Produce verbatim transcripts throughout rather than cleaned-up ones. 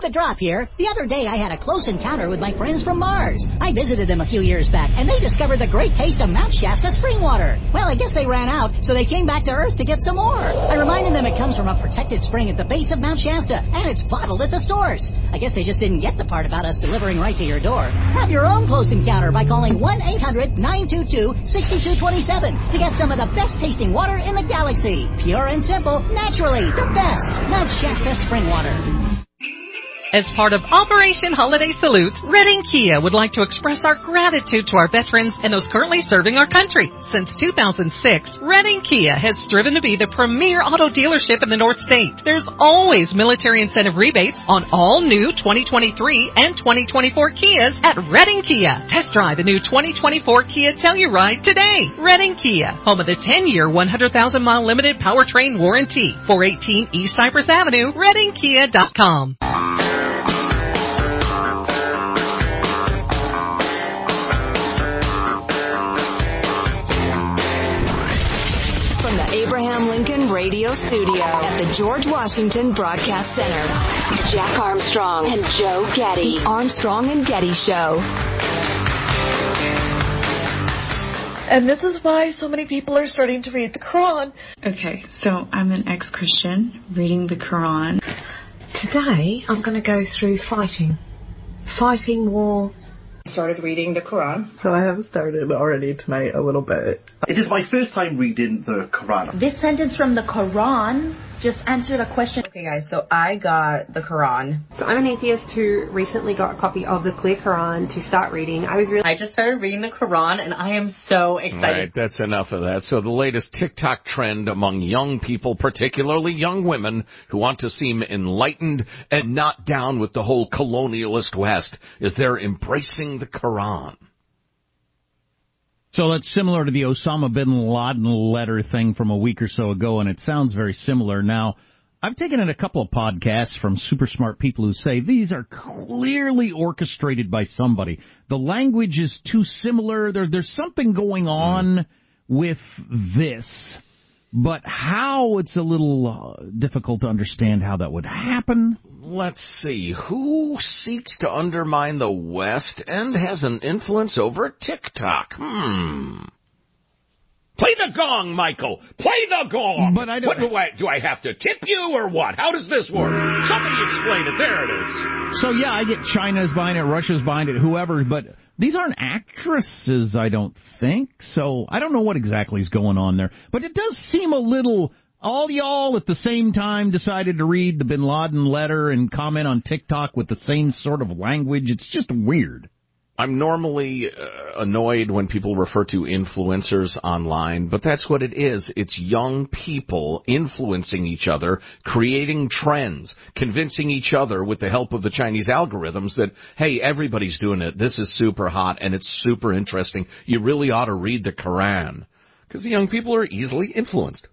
The drop here. The other day I had a close encounter with my friends from Mars. I visited them a few years back, and they discovered the great taste of Mount Shasta spring water. Well, I guess they ran out, so they came back to Earth to get some more. I reminded them it comes from a protected spring at the base of Mount Shasta, and it's bottled at the source. I guess they just didn't get the part about us delivering right to your door. Have your own close encounter by calling one eight hundred nine two two six two two seven to get some of the best tasting water in the galaxy. Pure and simple, naturally, the best. Mount Shasta spring water. As part of Operation Holiday Salute, Redding Kia would like to express our gratitude to our veterans and those currently serving our country. Since two thousand six, Redding Kia has striven to be the premier auto dealership in the North State. There's always military incentive rebates on all new twenty twenty-three and twenty twenty-four Kias at Redding Kia. Test drive the new twenty twenty-four Kia Telluride today. Redding Kia, home of the ten-year, one hundred thousand mile limited powertrain warranty. four eighteen East Cypress Avenue, redding kia dot com. Abraham Lincoln Radio Studio at the George Washington Broadcast Center. Jack Armstrong and Joe Getty. The Armstrong and Getty Show. And this is why so many people are starting to read the Quran. Okay, so I'm an ex-Christian reading the Quran. Today I'm going to go through fighting. Fighting war. Started reading the Quran. So I have started already tonight a little bit. It is my first time reading the Quran. This sentence from the Quran just answered a question. Okay guys, so I got the Quran. So I'm an atheist who recently got a copy of the Clear Quran to start reading. I was really... I just started reading the Quran and I am so excited. All right, that's enough of that. So the latest TikTok trend among young people, particularly young women who want to seem enlightened and not down with the whole colonialist West, is they're embracing the Quran. So that's similar to the Osama bin Laden letter thing from a week or so ago, and it sounds very similar. Now, I've taken in a couple of podcasts from super smart people who say these are clearly orchestrated by somebody. The language is too similar. There, there's something going on with this. But how, it's a little uh, difficult to understand how that would happen. Let's see. Who seeks to undermine the West and has an influence over TikTok? Hmm. Play the gong, Michael. Play the gong. But I don't... What do I, do I have to tip you or what? How does this work? Somebody explain it. There it is. So, yeah, I get China's buying it, Russia's buying it, whoever, but these aren't actresses, I don't think. So I don't know what exactly is going on there. But it does seem a little... All y'all at the same time decided to read the bin Laden letter and comment on TikTok with the same sort of language. It's just weird. I'm normally uh, annoyed when people refer to influencers online, but that's what it is. It's young people influencing each other, creating trends, convincing each other with the help of the Chinese algorithms that, hey, everybody's doing it. This is super hot and it's super interesting. You really ought to read the Quran, because the young people are easily influenced.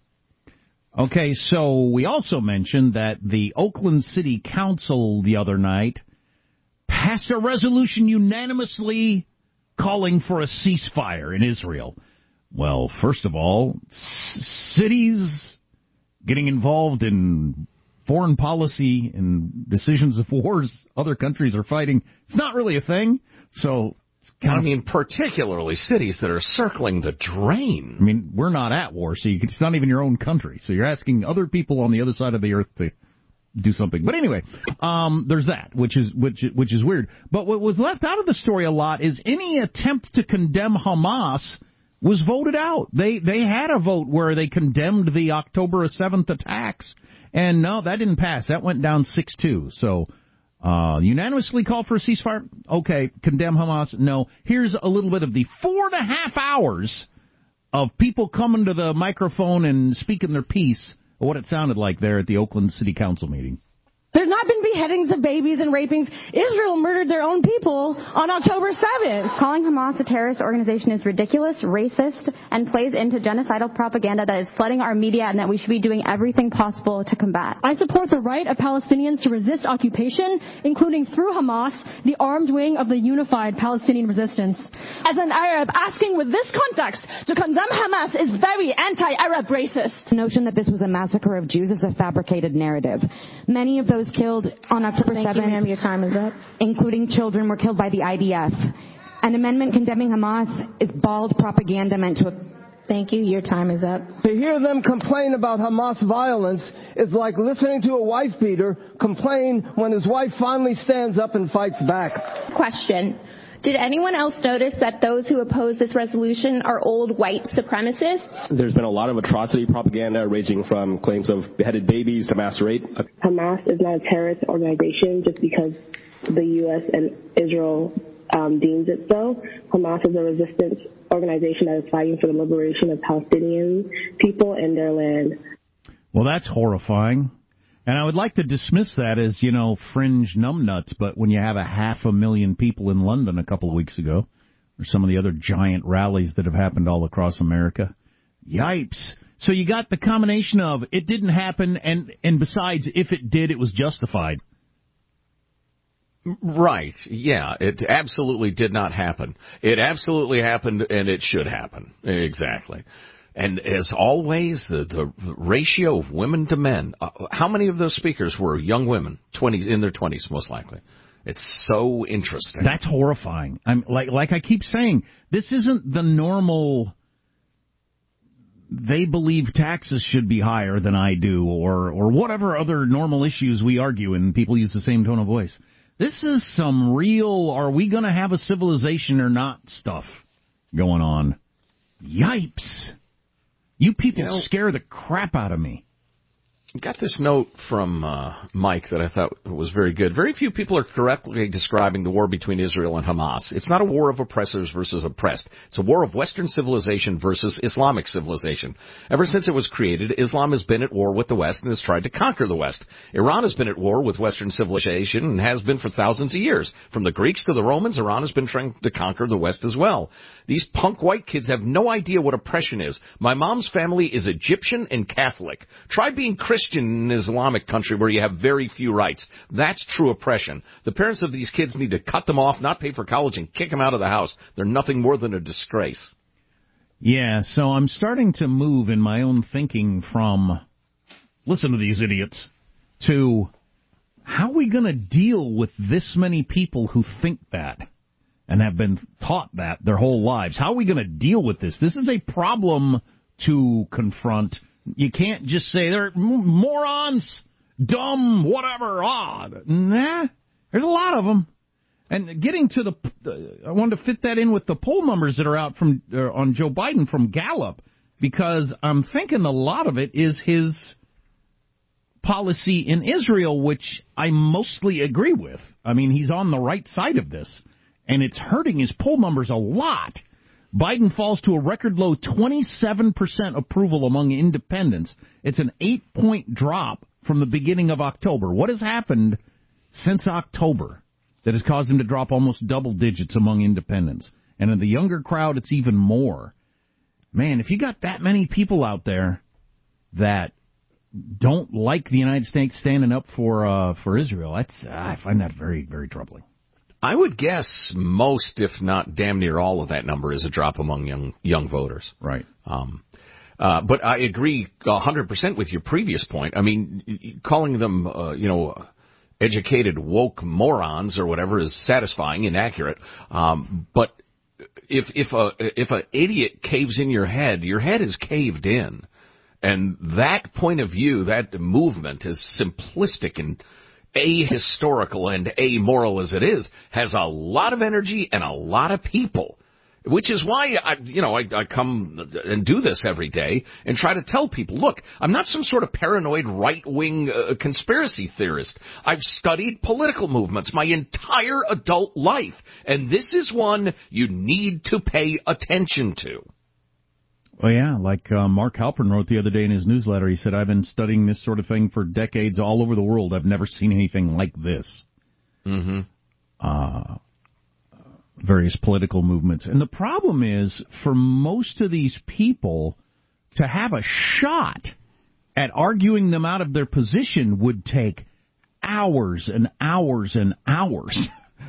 Okay, so we also mentioned that the Oakland City Council the other night passed a resolution unanimously calling for a ceasefire in Israel. Well, first of all, c- cities getting involved in foreign policy and decisions of wars other countries are fighting, it's not really a thing. So, it's kind I of, mean, particularly cities that are circling the drain. I mean, we're not at war, so you can, it's not even your own country. So you're asking other people on the other side of the earth to do something. But anyway, um, there's that, which is which which is weird. But what was left out of the story a lot is any attempt to condemn Hamas was voted out. They they had a vote where they condemned the October seventh attacks, and no, that didn't pass. That went down six two. So uh, unanimously call for a ceasefire. Okay, condemn Hamas. No. Here's a little bit of the four and a half hours of people coming to the microphone and speaking their piece. What it sounded like there at the Oakland City Council meeting. There's not been beheadings of babies and rapings. Israel murdered their own people on October seventh. Calling Hamas a terrorist organization is ridiculous, racist, and plays into genocidal propaganda that is flooding our media and that we should be doing everything possible to combat. I support the right of Palestinians to resist occupation, including through Hamas, the armed wing of the unified Palestinian resistance. As an Arab, asking with this context to condemn Hamas is very anti-Arab racist. The notion that this was a massacre of Jews is a fabricated narrative. Many of those killed on October Thank seven, you, ma'am. Your time is up. Including children, were killed by the I D F. An amendment condemning Hamas is bald propaganda meant to... Thank you. Your time is up. To hear them complain about Hamas violence is like listening to a wife beater complain when his wife finally stands up and fights back. Question. Did anyone else notice that those who oppose this resolution are old white supremacists? There's been a lot of atrocity propaganda ranging from claims of beheaded babies to mass rape. Hamas is not a terrorist organization just because the U S and Israel um, deems it so. Hamas is a resistance organization that is fighting for the liberation of Palestinian people and their land. Well, that's horrifying. And I would like to dismiss that as, you know, fringe numbnuts, but when you have a half a million people in London a couple of weeks ago, or some of the other giant rallies that have happened all across America, yipes. So you got the combination of it didn't happen, and, and besides, if it did, it was justified. Right, yeah, it absolutely did not happen. It absolutely happened, and it should happen. Exactly. And as always, the, the ratio of women to men, uh, how many of those speakers were young women, twenty in their twenties most likely? It's so interesting. That's horrifying. I'm like like I keep saying, this isn't the normal, they believe taxes should be higher than I do, or or whatever other normal issues we argue and people use the same tone of voice. This is some real, are we going to have a civilization or not stuff going on. Yipes. You people you know, scare the crap out of me. Got this note from uh, Mike that I thought was very good. Very few people are correctly describing the war between Israel and Hamas. It's not a war of oppressors versus oppressed. It's a war of Western civilization versus Islamic civilization. Ever since it was created, Islam has been at war with the West and has tried to conquer the West. Iran has been at war with Western civilization and has been for thousands of years. From the Greeks to the Romans, Iran has been trying to conquer the West as well. These punk white kids have no idea what oppression is. My mom's family is Egyptian and Catholic. Try being Christian in an Islamic country where you have very few rights. That's true oppression. The parents of these kids need to cut them off, not pay for college, and kick them out of the house. They're nothing more than a disgrace. Yeah, so I'm starting to move in my own thinking from, listen to these idiots, to how are we going to deal with this many people who think that and have been taught that their whole lives? How are we going to deal with this? This is a problem to confront. You can't just say they're morons, dumb, whatever, odd. Nah, there's a lot of them. And getting to the, uh, I wanted to fit that in with the poll numbers that are out from uh, on Joe Biden from Gallup, because I'm thinking a lot of it is his policy in Israel, which I mostly agree with. I mean, he's on the right side of this, and it's hurting his poll numbers a lot. Biden falls to a record low twenty-seven percent approval among independents. It's an eight-point drop from the beginning of October. What has happened since October that has caused him to drop almost double digits among independents? And in the younger crowd, it's even more. Man, if you got that many people out there that don't like the United States standing up for uh, for Israel, that's uh, I find that very, very troubling. I would guess most, if not damn near all of that number, is a drop among young young voters. Right. Um, uh, but I agree one hundred percent with your previous point. I mean, calling them, uh, you know, educated woke morons or whatever is satisfying, inaccurate. Um, but if if a if an idiot caves in your head, your head is caved in, and that point of view, that movement, is simplistic and ahistorical and amoral as it is, has a lot of energy and a lot of people, which is why I, you know, I, I come and do this every day and try to tell people, look, I'm not some sort of paranoid right-wing uh, conspiracy theorist. I've studied political movements my entire adult life, and this is one you need to pay attention to. Well, yeah, like uh, Mark Halpern wrote the other day in his newsletter, he said, I've been studying this sort of thing for decades all over the world. I've never seen anything like this. Mm-hmm. Uh, various political movements. And the problem is, for most of these people, to have a shot at arguing them out of their position would take hours and hours and hours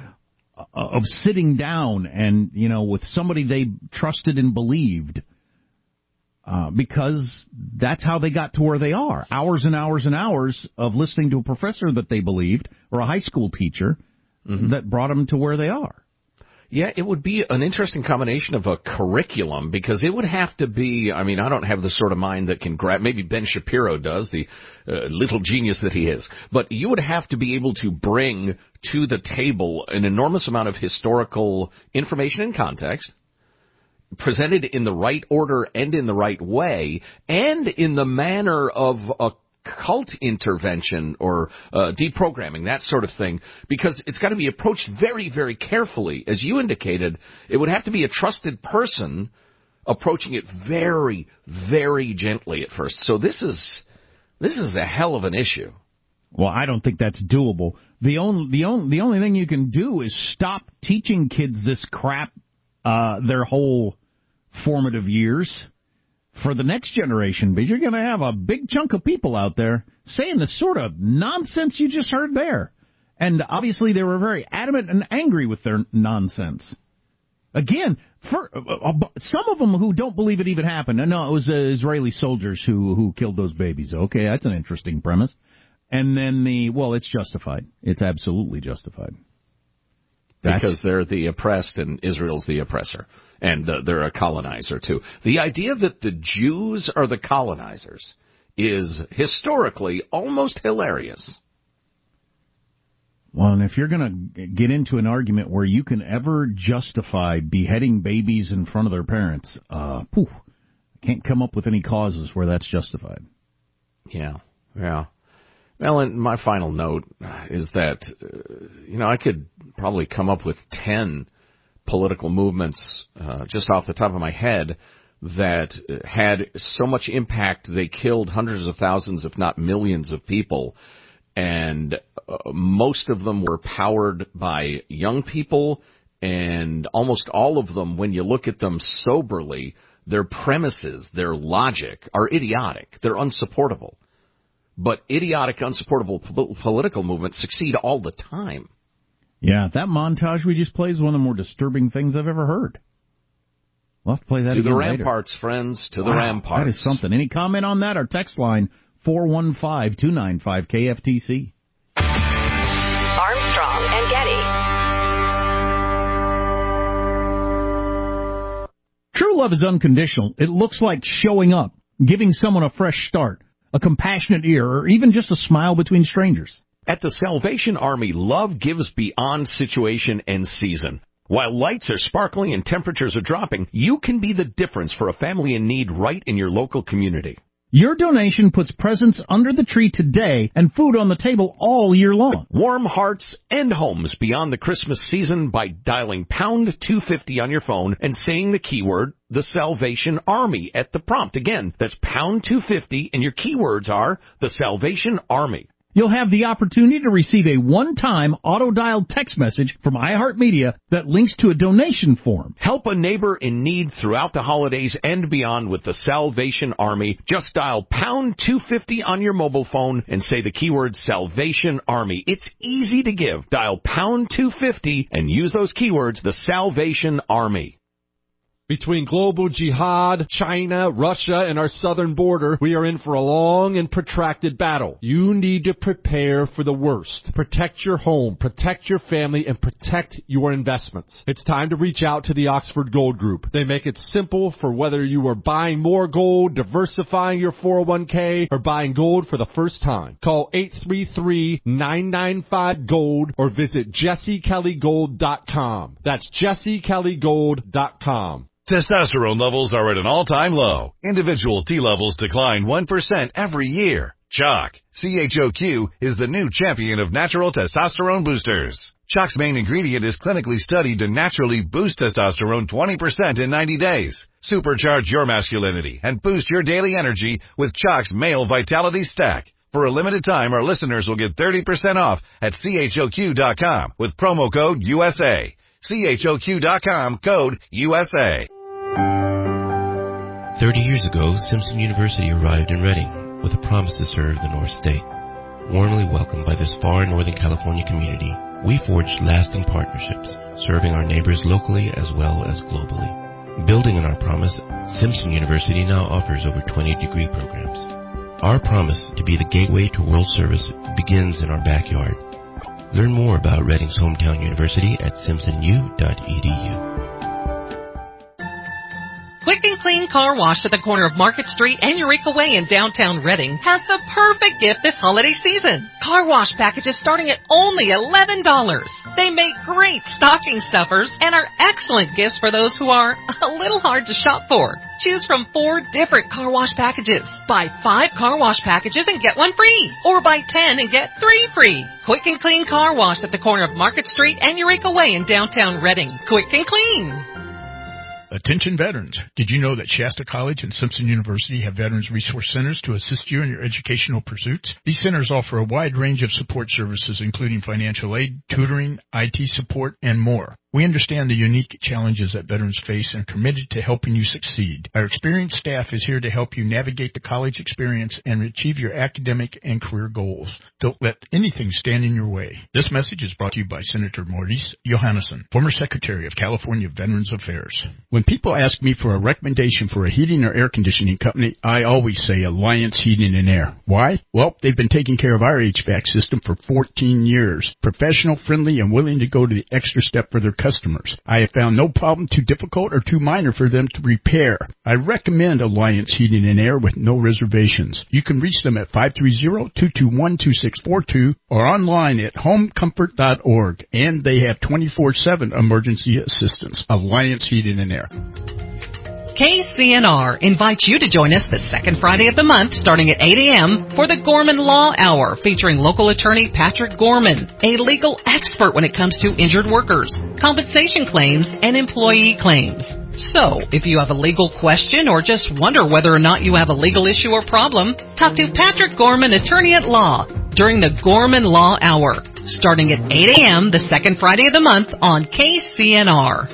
of sitting down and, you know, with somebody they trusted and believed. Uh, because that's how they got to where they are. Hours and hours and hours of listening to a professor that they believed, or a high school teacher, mm-hmm. that brought them to where they are. Yeah, it would be an interesting combination of a curriculum, because it would have to be, I mean, I don't have the sort of mind that can grab, maybe Ben Shapiro does, the uh, little genius that he is, but you would have to be able to bring to the table an enormous amount of historical information and context, presented in the right order and in the right way, and in the manner of a cult intervention or uh, deprogramming, that sort of thing, because it's got to be approached very, very carefully. As you indicated, it would have to be a trusted person approaching it very, very gently at first. So this is this is a hell of an issue. Well, I don't think that's doable. The only the only the only thing you can do is stop teaching kids this crap uh, their whole formative years for the next generation, because you're going to have a big chunk of people out there saying the sort of nonsense you just heard there. And obviously they were very adamant and angry with their nonsense. Again, for uh, some of them who don't believe it even happened. No, it was uh, Israeli soldiers who, who killed those babies. Okay, that's an interesting premise. And then the, well, it's justified. It's absolutely justified. That's, because they're the oppressed and Israel's the oppressor. And uh, they're a colonizer, too. The idea that the Jews are the colonizers is historically almost hilarious. Well, and if you're going to get into an argument where you can ever justify beheading babies in front of their parents, uh, poof, I can't come up with any causes where that's justified. Yeah, yeah. Well, and my final note is that, uh, you know, I could probably come up with ten political movements uh, just off the top of my head that had so much impact they killed hundreds of thousands, if not millions of people. And uh, most of them were powered by young people, and almost all of them, when you look at them soberly, their premises, their logic are idiotic. They're unsupportable. But idiotic, unsupportable po- political movements succeed all the time. Yeah, that montage we just played is one of the more disturbing things I've ever heard. We'll have to play that again later. To the ramparts, friends, to wow, the ramparts. That is something. Any comment on that? Our text line, four one five, two nine five, K F T C. Armstrong and Getty. True love is unconditional. It looks like showing up, giving someone a fresh start, a compassionate ear, or even just a smile between strangers. At the Salvation Army, love gives beyond situation and season. While lights are sparkling and temperatures are dropping, you can be the difference for a family in need right in your local community. Your donation puts presents under the tree today and food on the table all year long. Warm hearts and homes beyond the Christmas season by dialing pound two fifty on your phone and saying the keyword, the Salvation Army, at the prompt. Again, that's pound two fifty, and your keywords are the Salvation Army. You'll have the opportunity to receive a one-time auto-dialed text message from iHeartMedia that links to a donation form. Help a neighbor in need throughout the holidays and beyond with the Salvation Army. Just dial pound two fifty on your mobile phone and say the keyword Salvation Army. It's easy to give. Dial pound two fifty and use those keywords, the Salvation Army. Between global jihad, China, Russia, and our southern border, we are in for a long and protracted battle. You need to prepare for the worst. Protect your home, protect your family, and protect your investments. It's time to reach out to the Oxford Gold Group. They make it simple for whether you are buying more gold, diversifying your four oh one k, or buying gold for the first time. Call eight three three, nine nine five, GOLD or visit jesse kelly gold dot com. That's jesse kelly gold dot com. Testosterone levels are at an all-time low. Individual T levels decline one percent every year. Chalk, C H O Q, is the new champion of natural testosterone boosters. Chalk's main ingredient is clinically studied to naturally boost testosterone twenty percent in ninety days. Supercharge your masculinity and boost your daily energy with Chalk's Male Vitality Stack. For a limited time, our listeners will get thirty percent off at C H O Q dot com with promo code U S A. C H O Q dot com, code U S A. Thirty years ago, Simpson University arrived in Reading with a promise to serve the North State. Warmly welcomed by this far Northern California community, we forged lasting partnerships, serving our neighbors locally as well as globally. Building on our promise, Simpson University now offers over twenty degree programs. Our promise to be the gateway to world service begins in our backyard. Learn more about Reading's hometown university at simpson u dot e d u. Quick and Clean Car Wash at the corner of Market Street and Eureka Way in downtown Reading has the perfect gift this holiday season. Car wash packages starting at only eleven dollars. They make great stocking stuffers and are excellent gifts for those who are a little hard to shop for. Choose from four different car wash packages. Buy five car wash packages and get one free. Or buy ten and get three free. Quick and Clean Car Wash at the corner of Market Street and Eureka Way in downtown Reading. Quick and clean. Attention veterans. Did you know that Shasta College and Simpson University have Veterans Resource Centers to assist you in your educational pursuits? These centers offer a wide range of support services, including financial aid, tutoring, I T support, and more. We understand the unique challenges that veterans face and are committed to helping you succeed. Our experienced staff is here to help you navigate the college experience and achieve your academic and career goals. Don't let anything stand in your way. This message is brought to you by Senator Maurice Johannesson, former Secretary of California Veterans Affairs. When people ask me for a recommendation for a heating or air conditioning company, I always say Alliance Heating and Air. Why? Well, they've been taking care of our H V A C system for fourteen years. Professional, friendly, and willing to go to the extra step for their customers. I have found no problem too difficult or too minor for them to repair. I recommend Alliance Heating and Air with no reservations. You can reach them at five three zero, two two one, two six four two or online at home comfort dot org. And they have twenty-four seven emergency assistance. Alliance Heating and Air. K C N R invites you to join us the second Friday of the month starting at eight a.m. for the Gorman Law Hour featuring local attorney Patrick Gorman, a legal expert when it comes to injured workers, compensation claims, and employee claims. So, if you have a legal question or just wonder whether or not you have a legal issue or problem, talk to Patrick Gorman, attorney at law, during the Gorman Law Hour starting at eight a.m. the second Friday of the month on K C N R.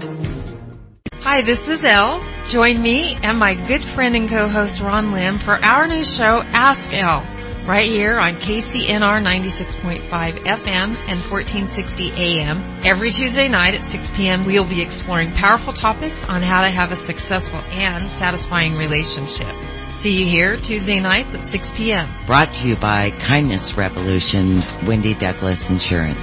Hi, this is Elle. Join me and my good friend and co-host Ron Lim for our new show, Ask Elle, right here on K C N R ninety-six point five F M and fourteen sixty A M. Every Tuesday night at six p.m. we'll be exploring powerful topics on how to have a successful and satisfying relationship. See you here Tuesday nights at six p.m. Brought to you by Kindness Revolution, Wendy Douglas Insurance.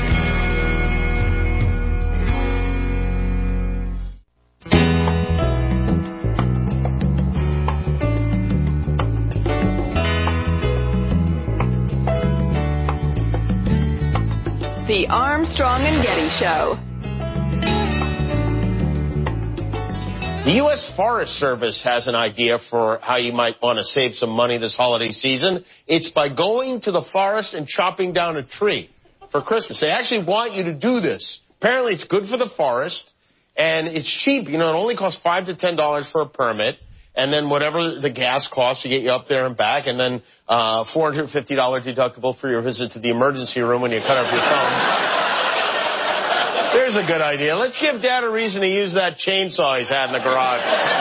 The Armstrong and Getty Show. The U S Forest Service has an idea for how you might want to save some money this holiday season. It's by going to the forest and chopping down a tree for Christmas. They actually want you to do this. Apparently, it's good for the forest, and it's cheap. You know, it only costs five to ten dollars for a permit, and then whatever the gas costs to get you up there and back, and then uh, four hundred fifty dollars deductible for your visit to the emergency room when you cut off your thumb. There's a good idea. Let's give Dad a reason to use that chainsaw he's had in the garage.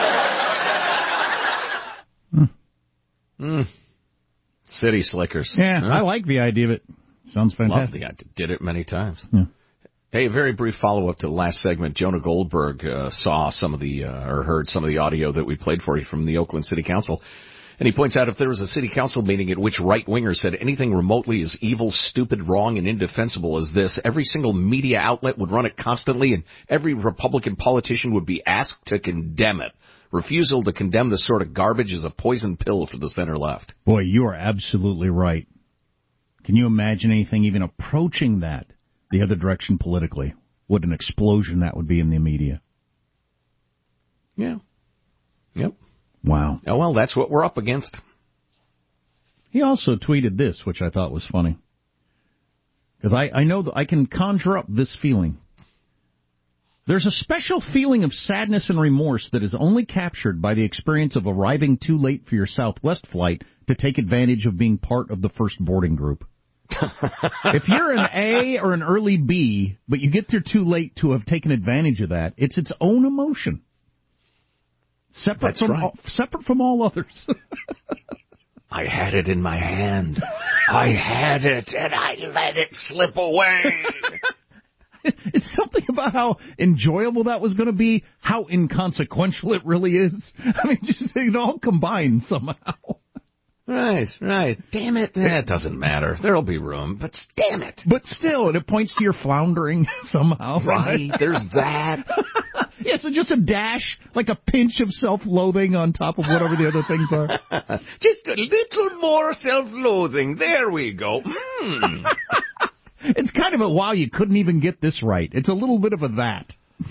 Mm. Mm. City slickers. Yeah, huh? I like the idea of it. Sounds fantastic. Lovely. I did it many times. Yeah. Hey, a very brief follow-up to the last segment. Jonah Goldberg uh, saw some of the, uh, or heard some of the audio that we played for you from the Oakland City Council. And he points out if there was a city council meeting at which right-wingers said anything remotely as evil, stupid, wrong, and indefensible as this, every single media outlet would run it constantly, and every Republican politician would be asked to condemn it. Refusal to condemn this sort of garbage is a poison pill for the center-left. Boy, you are absolutely right. Can you imagine anything even approaching that the other direction politically? What an explosion that would be in the media. Yeah. Yep. Wow. Oh, well, that's what we're up against. He also tweeted this, which I thought was funny. Because I, I know that I can conjure up this feeling. There's a special feeling of sadness and remorse that is only captured by the experience of arriving too late for your Southwest flight to take advantage of being part of the first boarding group. If you're an A or an early B, but you get there too late to have taken advantage of that, it's its own emotion. Separate That's from right. all, separate from all others. I had it in my hand. I had it, and I let it slip away. It's something about how enjoyable that was going to be, how inconsequential it really is. I mean, just it all combined somehow. Right, right. Damn it. Eh, it doesn't matter. There'll be room, but damn it. But still, it points to your floundering somehow. Right, there's that. Yeah, so just a dash, like a pinch of self-loathing on top of whatever the other things are. Just a little more self-loathing. There we go. Mm. It's kind of a, wow, you couldn't even get this right. It's a little bit of a that.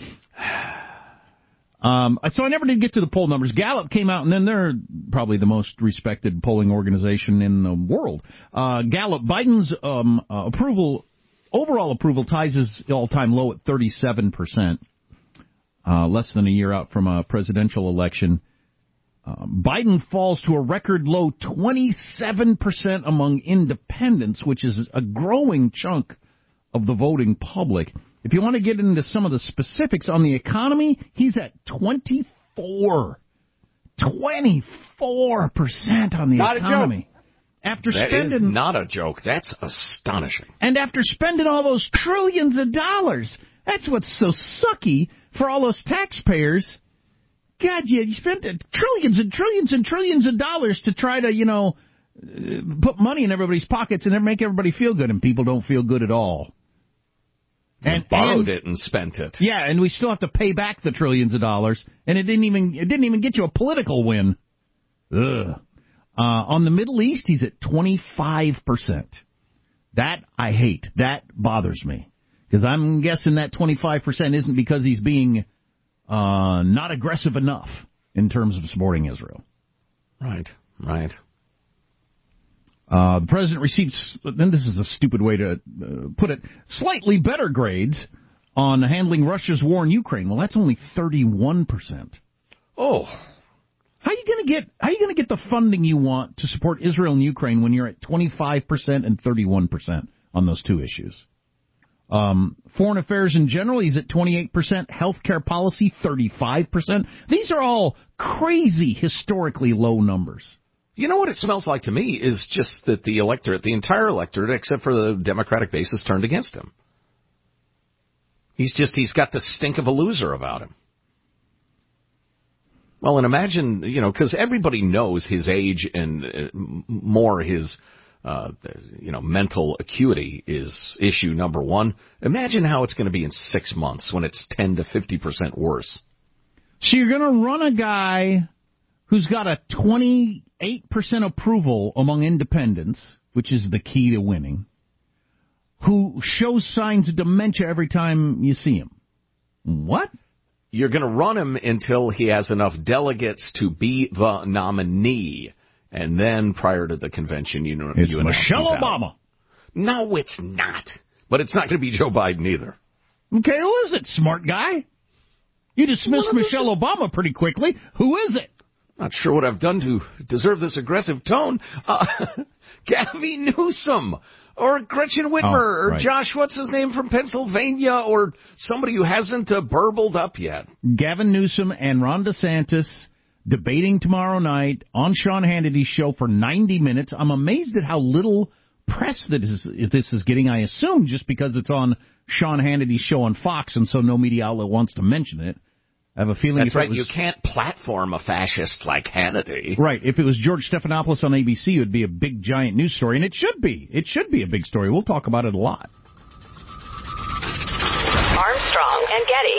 Um, so I never did get to the poll numbers. Gallup came out, and then they're probably the most respected polling organization in the world. Uh, Gallup, Biden's um, uh, approval, overall approval ties his all-time low at thirty-seven percent, uh, less than a year out from a presidential election. Uh, Biden falls to a record low twenty-seven percent among independents, which is a growing chunk of the voting public. If you want to get into some of the specifics on the economy, he's at twenty-four. twenty-four percent on the not economy. A joke. After that spending, is not a joke. That's astonishing. And after spending all those trillions of dollars, that's what's so sucky for all those taxpayers. God, you spent trillions and trillions and trillions of dollars to try to, you know, put money in everybody's pockets and make everybody feel good, and people don't feel good at all. And, and borrowed and, it and spent it. Yeah, and we still have to pay back the trillions of dollars, and it didn't even it didn't even get you a political win. Ugh. Uh, on the Middle East, he's at twenty-five percent. That I hate. That bothers me. Because I'm guessing that twenty-five percent isn't because he's being uh, not aggressive enough in terms of supporting Israel. Right, right. Uh, the president receives, and this is a stupid way to uh, put it, slightly better grades on handling Russia's war in Ukraine. Well, that's only thirty-one percent. Oh. How are you going to get, how are you going to get the funding you want to support Israel and Ukraine when you're at twenty-five percent and thirty-one percent on those two issues? Um, foreign affairs in general, he's at twenty-eight percent. Healthcare policy, thirty-five percent. These are all crazy, historically low numbers. You know what it smells like to me is just that the electorate, the entire electorate, except for the Democratic base, is turned against him. He's just, he's got the stink of a loser about him. Well, and imagine, you know, because everybody knows his age and uh, more his, uh, you know, mental acuity is issue number one. Imagine how it's going to be in six months when it's ten to fifty percent worse. So you're going to run a guy who's got a twenty-eight percent approval among independents, which is the key to winning, who shows signs of dementia every time you see him. What? You're going to run him until he has enough delegates to be the nominee, and then prior to the convention, you know, it's you Michelle Obama. Out. No, it's not. But it's not going to be Joe Biden either. Okay, who is it, smart guy? You dismissed Michelle Obama pretty quickly. Who is it? Not sure what I've done to deserve this aggressive tone. Uh, Gavin Newsom, or Gretchen Whitmer, oh, right. or Josh, what's his name, from Pennsylvania, or somebody who hasn't uh, burbled up yet. Gavin Newsom and Ron DeSantis debating tomorrow night on Sean Hannity's show for ninety minutes. I'm amazed at how little press that is, this is getting. I assume just because it's on Sean Hannity's show on Fox, and so no media outlet wants to mention it. I have a feeling That's if right. it was, you can't platform a fascist like Hannity. Right. If it was George Stephanopoulos on A B C, it would be a big, giant news story, and it should be. It should be a big story. We'll talk about it a lot. Armstrong and Getty.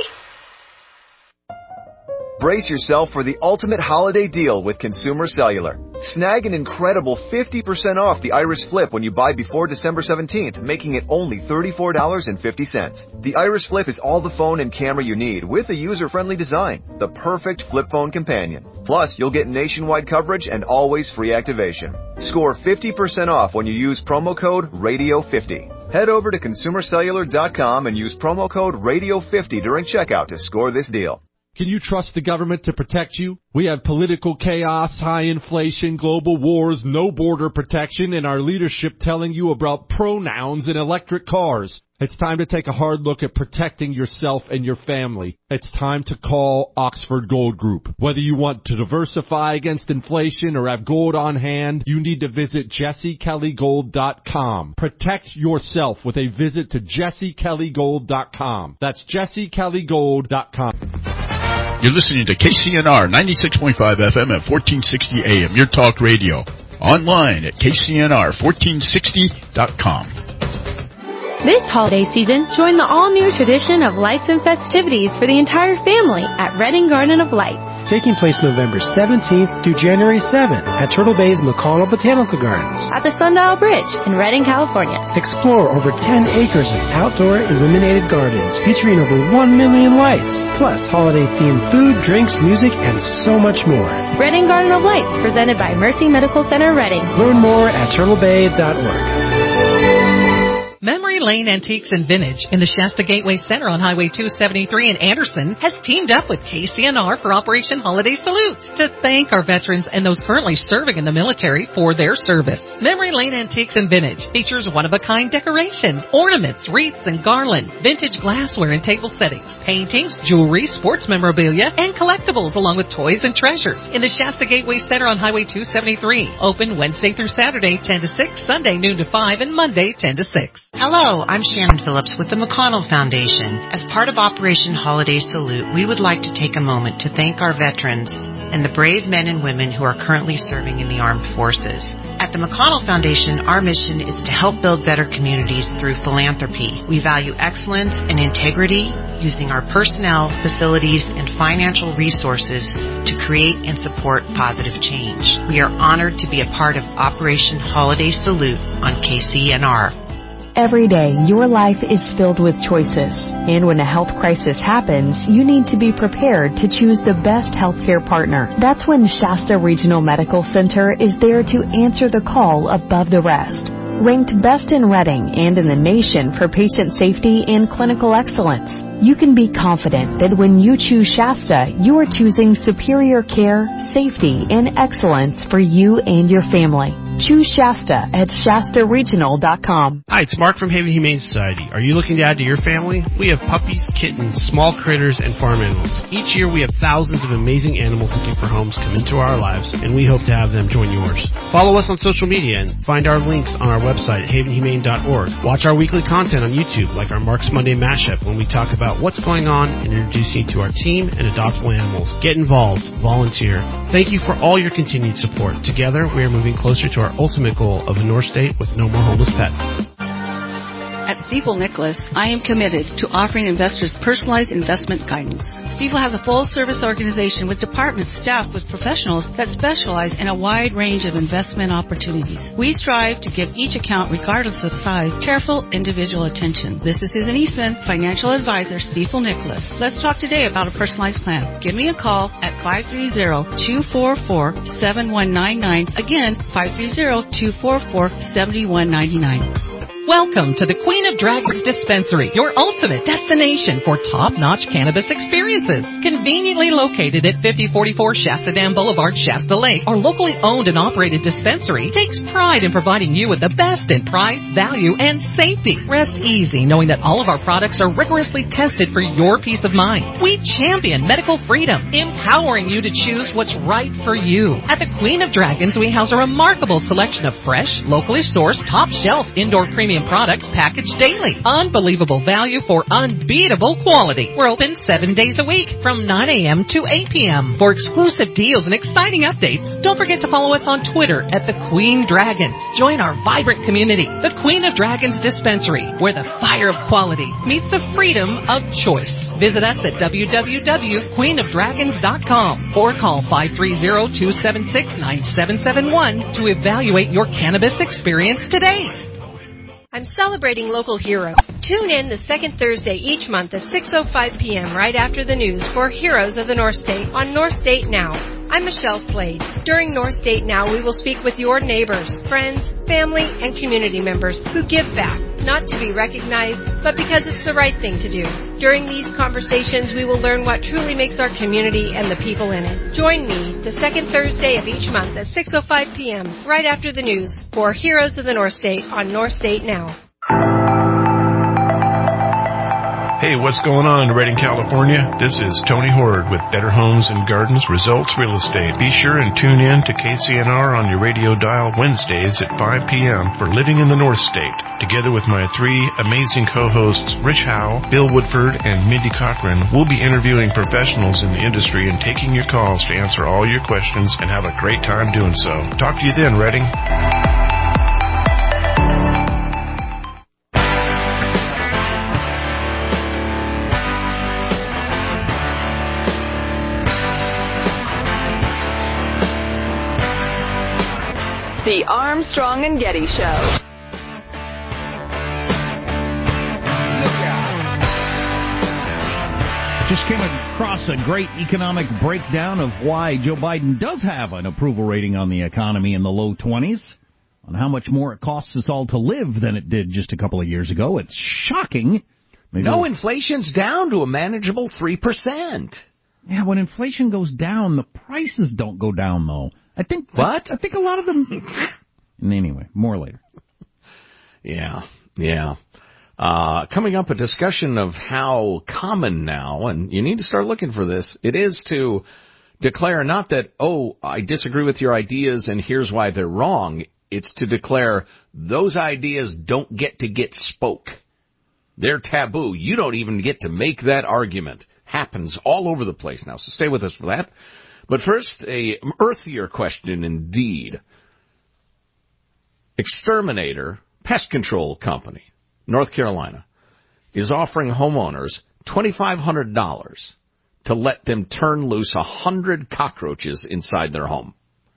Brace yourself for the ultimate holiday deal with Consumer Cellular. Snag an incredible fifty percent off the Iris Flip when you buy before December seventeenth, making it only thirty-four dollars and fifty cents. The Iris Flip is all the phone and camera you need with a user-friendly design, the perfect flip phone companion. Plus, you'll get nationwide coverage and always free activation. Score fifty percent off when you use promo code radio fifty. Head over to consumer cellular dot com and use promo code radio fifty during checkout to score this deal. Can you trust the government to protect you? We have political chaos, high inflation, global wars, no border protection, and our leadership telling you about pronouns in electric cars. It's time to take a hard look at protecting yourself and your family. It's time to call Oxford Gold Group. Whether you want to diversify against inflation or have gold on hand, you need to visit Jesse Kelly Gold dot com. Protect yourself with a visit to Jesse Kelly Gold dot com. That's Jesse Kelly Gold dot com. You're listening to K C N R ninety-six point five F M at fourteen sixty A M, your talk radio. Online at K C N R fourteen sixty dot com. This holiday season, join the all-new tradition of lights and festivities for the entire family at Redding Garden of Lights. Taking place November seventeenth through January seventh at Turtle Bay's McConnell Botanical Gardens. At the Sundial Bridge in Redding, California. Explore over ten acres of outdoor illuminated gardens featuring over one million lights, plus holiday-themed food, drinks, music, and so much more. Redding Garden of Lights, presented by Mercy Medical Center, Redding. Learn more at turtle bay dot org. Memory Lane Antiques and Vintage in the Shasta Gateway Center on Highway two seventy-three in Anderson has teamed up with K C N R for Operation Holiday Salute to thank our veterans and those currently serving in the military for their service. Memory Lane Antiques and Vintage features one-of-a-kind decorations, ornaments, wreaths, and garland, vintage glassware and table settings, paintings, jewelry, sports memorabilia, and collectibles along with toys and treasures in the Shasta Gateway Center on Highway two seventy-three. Open Wednesday through Saturday ten to six, Sunday noon to five, and Monday ten to six. Hello, I'm Shannon Phillips with the McConnell Foundation. As part of Operation Holiday Salute, we would like to take a moment to thank our veterans and the brave men and women who are currently serving in the armed forces. At the McConnell Foundation, our mission is to help build better communities through philanthropy. We value excellence and integrity, using our personnel, facilities, and financial resources to create and support positive change. We are honored to be a part of Operation Holiday Salute on K C N R. Every day, your life is filled with choices. And when a health crisis happens, you need to be prepared to choose the best healthcare partner. That's when Shasta Regional Medical Center is there to answer the call above the rest. Ranked best in Redding and in the nation for patient safety and clinical excellence, you can be confident that when you choose Shasta, you are choosing superior care, safety, and excellence for you and your family. Choose Shasta at Shasta Regional dot com. Hi, it's Mark from Haven Humane Society. Are you looking to add to your family? We have puppies, kittens, small critters, and farm animals. Each year we have thousands of amazing animals looking for homes come into our lives, and we hope to have them join yours. Follow us on social media and find our links on our website, haven humane dot org. Watch our weekly content on YouTube, like our Mark's Monday Mashup, when we talk about what's going on and introduce you to our team and adoptable animals. Get involved. Volunteer. Thank you for all your continued support. Together, we are moving closer to our ultimate goal of a North State with no more homeless pets. At Stiefel Nicholas, I am committed to offering investors personalized investment guidance. Stiefel has a full-service organization with departments staffed with professionals that specialize in a wide range of investment opportunities. We strive to give each account, regardless of size, careful individual attention. This is Susan Eastman, Financial Advisor, Stiefel Nicholas. Let's talk today about a personalized plan. Give me a call at five three zero, two four four, seven one nine nine. Again, five three zero, two four four, seven one nine nine. Welcome to the Queen of Dragons Dispensary, your ultimate destination for top-notch cannabis experiences. Conveniently located at fifty forty-four Shasta Dam Boulevard, Shasta Lake, our locally owned and operated dispensary takes pride in providing you with the best in price, value, and safety. Rest easy knowing that all of our products are rigorously tested for your peace of mind. We champion medical freedom, empowering you to choose what's right for you. At the Queen of Dragons, we house a remarkable selection of fresh, locally sourced, top-shelf indoor premium products packaged daily. Unbelievable value for unbeatable quality. We're open seven days a week from nine a.m. to eight p.m. For exclusive deals and exciting updates, don't forget to follow us on Twitter at the Queen Dragons. Join our vibrant community, the Queen of Dragons Dispensary, where the fire of quality meets the freedom of choice. Visit us at w w w dot queen of dragons dot com or call five three zero, two seven six, nine seven seven one to evaluate your cannabis experience today. I'm celebrating local heroes. Tune in the second Thursday each month at six oh five p.m. right after the news for Heroes of the North State on North State Now. I'm Michelle Slade. During North State Now, we will speak with your neighbors, friends, family, and community members who give back, not to be recognized, but because it's the right thing to do. During these conversations, we will learn what truly makes our community and the people in it. Join me the second Thursday of each month at six oh five p.m. right after the news for Heroes of the North State on North State Now. Hey, what's going on in Redding, California? This is Tony Horde with Better Homes and Gardens Results Real Estate. Be sure and tune in to K C N R on your radio dial Wednesdays at five p.m. for Living in the North State. Together with my three amazing co-hosts, Rich Howe, Bill Woodford, and Mindy Cochran, we'll be interviewing professionals in the industry and taking your calls to answer all your questions and have a great time doing so. Talk to you then, Redding. The Armstrong and Getty Show. Just came across a great economic breakdown of why Joe Biden does have an approval rating on the economy in the low twenties, on how much more it costs us all to live than it did just a couple of years ago. It's shocking. Maybe no, we'll... inflation's down to a manageable three percent. Yeah, when inflation goes down, the prices don't go down, though. I think what? I, I think a lot of them. Anyway, more later. Yeah, yeah. Uh, coming up, a discussion of how common now, and you need to start looking for this, it is to declare not that, oh, I disagree with your ideas and here's why they're wrong. It's to declare those ideas don't get to get spoke. They're taboo. You don't even get to make that argument. Happens all over the place now, so stay with us for that. But first, a earthier question indeed. Exterminator Pest Control Company, North Carolina, is offering homeowners twenty-five hundred dollars to let them turn loose one hundred cockroaches inside their home.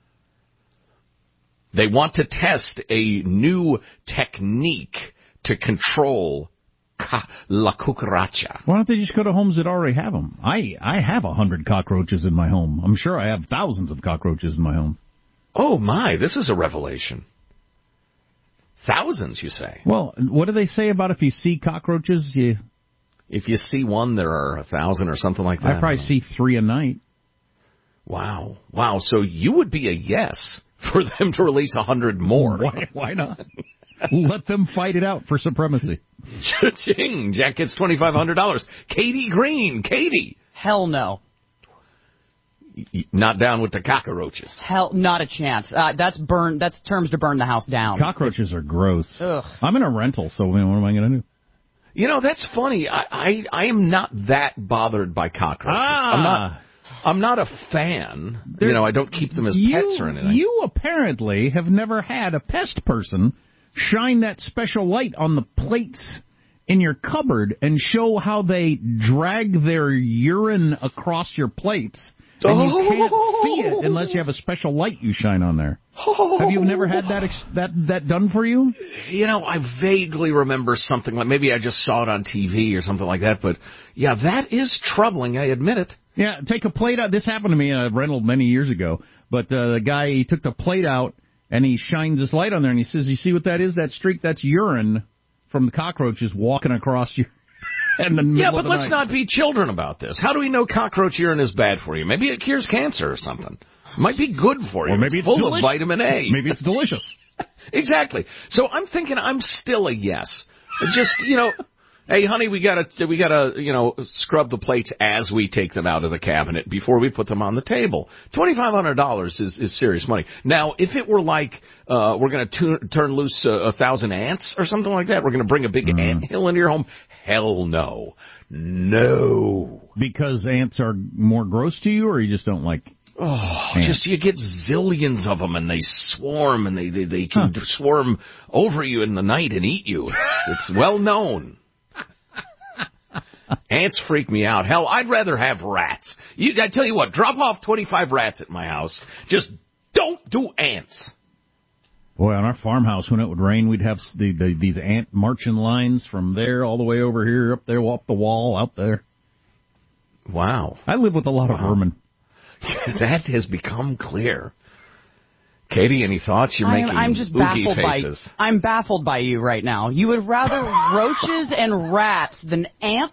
They want to test a new technique to control La cucaracha. Why don't they just go to homes that already have them? I, I have a hundred cockroaches in my home. I'm sure I have thousands of cockroaches in my home. Oh, my, this is a revelation. Thousands, you say? Well, what do they say about if you see cockroaches? You... If you see one, there are a thousand or something like that. I probably see three a night. Wow. Wow, so you would be a yes for them to release a hundred more. Why, why not? Let them fight it out for supremacy. Cha-ching! Jack gets twenty-five hundred dollars. Katie Green. Katie. Hell no. Not down with the cockroaches. Hell, not a chance. Uh, that's burn. That's terms to burn the house down. Cockroaches are gross. Ugh. I'm in a rental, so what am I going to do? You know, that's funny. I, I I am not that bothered by cockroaches. Ah. I'm not. I'm not a fan. There, you know, I don't keep them as you, pets or anything. You apparently have never had a pest person shine that special light on the plates in your cupboard and show how they drag their urine across your plates. And you can't see it unless you have a special light you shine on there. Have you never had that ex- that that done for you? You know, I vaguely remember something like, maybe I just saw it on T V or something like that, but yeah, that is troubling, I admit it. Yeah, take a plate out. This happened to me in a rental many years ago, but uh, the guy, he took the plate out and he shines his light on there and he says, you see what that is? That streak, that's urine from the cockroaches walking across your... In the yeah, but let's night. not be children about this. How do we know cockroach urine is bad for you? Maybe it cures cancer or something. It might be good for you. Or maybe it's, it's full delicious. of vitamin A. Maybe it's delicious. Exactly. So I'm thinking I'm still a yes. Just, you know, hey, honey, we gotta, we gotta, you know, scrub the plates as we take them out of the cabinet before we put them on the table. twenty-five hundred dollars is, is serious money. Now, if it were like, uh, we're gonna tu- turn loose a, a thousand ants or something like that, we're gonna bring a big mm. ant hill into your home, hell no. No. Because ants are more gross to you, or you just don't like Oh, ants? Just you get zillions of them, and they swarm, and they, they, they can huh. swarm over you in the night and eat you. It's, it's well known. Ants freak me out. Hell, I'd rather have rats. You, I tell you what, drop off twenty-five rats at my house. Just don't do ants. Boy, on our farmhouse, when it would rain, we'd have the, the, these ant marching lines from there all the way over here, up there, up the wall, out there. Wow. I live with a lot wow. of vermin. That has become clear. Katie, any thoughts? You're making I'm, I'm just oogie baffled faces. By, I'm baffled by you right now. You would rather roaches and rats than ants?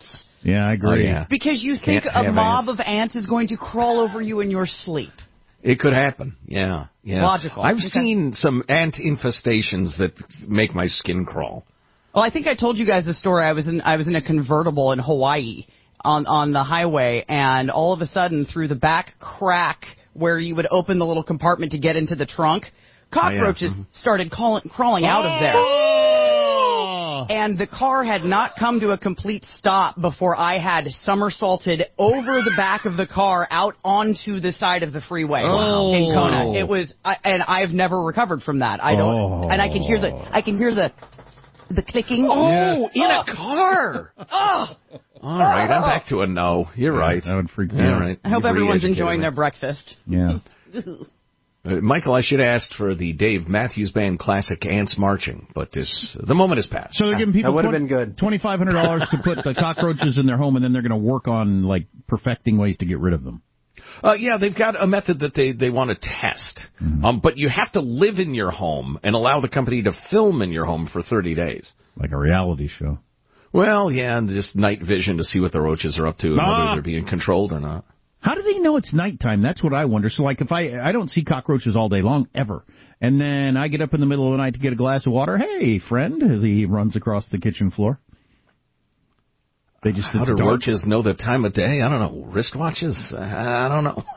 Yeah, I agree. Oh, yeah. Because you think Can't a mob ants. of ants is going to crawl over you in your sleep. It could happen. Yeah, yeah. Logical. I've Okay. seen some ant infestations that make my skin crawl. Well, I think I told you guys the story. I was in I was in a convertible in Hawaii on on the highway, and all of a sudden, through the back crack where you would open the little compartment to get into the trunk, cockroaches Oh, yeah. mm-hmm. started call- crawling out of there. Oh! And the car had not come to a complete stop before I had somersaulted over the back of the car out onto the side of the freeway Oh. in Kona. It was, I, and I've never recovered from that. I don't, Oh. and I can hear the, I can hear the, the clicking. Oh, in a car. Oh. All right, I'm back to a no. You're Yeah, right. that would freak me All out. right. I hope You've everyone's re-educated enjoying me. their breakfast. Yeah. Uh, Michael, I should have asked for the Dave Matthews Band classic Ants Marching, but this, the moment has passed. So they're giving people That would have been good. twenty-five hundred dollars to put the cockroaches in their home, and then they're going to work on, like, perfecting ways to get rid of them. Uh, yeah, they've got a method that they, they want to test. Mm-hmm. Um, but you have to live in your home and allow the company to film in your home for thirty days. Like a reality show. Well, yeah, and just night vision to see what the roaches are up to and Ah. whether they're being controlled or not. How do they know it's nighttime? That's what I wonder. So, like, if I I don't see cockroaches all day long, ever. And then I get up in the middle of the night to get a glass of water. Hey, friend, as he runs across the kitchen floor. They just How do it's dark. roaches know the time of day? I don't know. Wristwatches? I don't know.